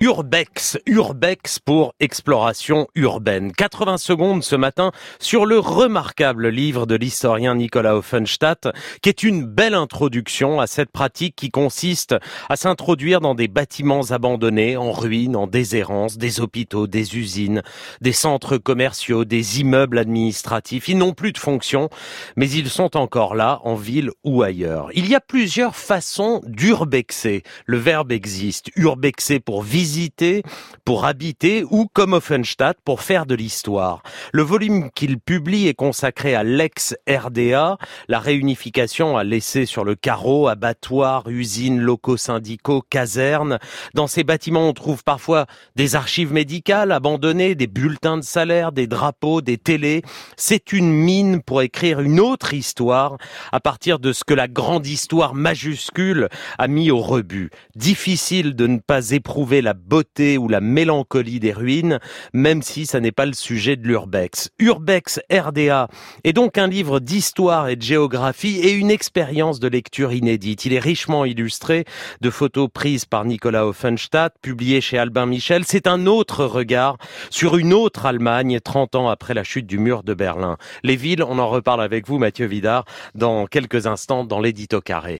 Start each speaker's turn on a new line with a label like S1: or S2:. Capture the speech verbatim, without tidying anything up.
S1: Urbex, Urbex pour exploration urbaine. quatre-vingts secondes ce matin sur le remarquable livre de l'historien Nicolas Offenstadt, qui est une belle introduction à cette pratique qui consiste à s'introduire dans des bâtiments abandonnés, en ruine, en déshérence, des hôpitaux, des usines, des centres commerciaux, des immeubles administratifs. Ils n'ont plus de fonction, mais ils sont encore là, en ville ou ailleurs. Il y a plusieurs façons d'urbexer. Le verbe existe. Urbexer pour visiter, visiter, pour habiter ou, comme Offenstadt, pour faire de l'histoire. Le volume qu'il publie est consacré à l'ex-R D A. La réunification a laissé sur le carreau abattoirs, usines, locaux syndicaux, casernes. Dans ces bâtiments, on trouve parfois des archives médicales abandonnées, des bulletins de salaire, des drapeaux, des télés. C'est une mine pour écrire une autre histoire à partir de ce que la grande histoire majuscule a mis au rebut. Difficile de ne pas éprouver la beauté ou la mélancolie des ruines, même si ça n'est pas le sujet de l'Urbex. Urbex R D A est donc un livre d'histoire et de géographie et une expérience de lecture inédite. Il est richement illustré de photos prises par Nicolas Offenstadt, publiées chez Albin Michel. C'est un autre regard sur une autre Allemagne, trente ans après la chute du mur de Berlin. Les villes, on en reparle avec vous, Mathieu Vidard, dans quelques instants dans l'édito carré.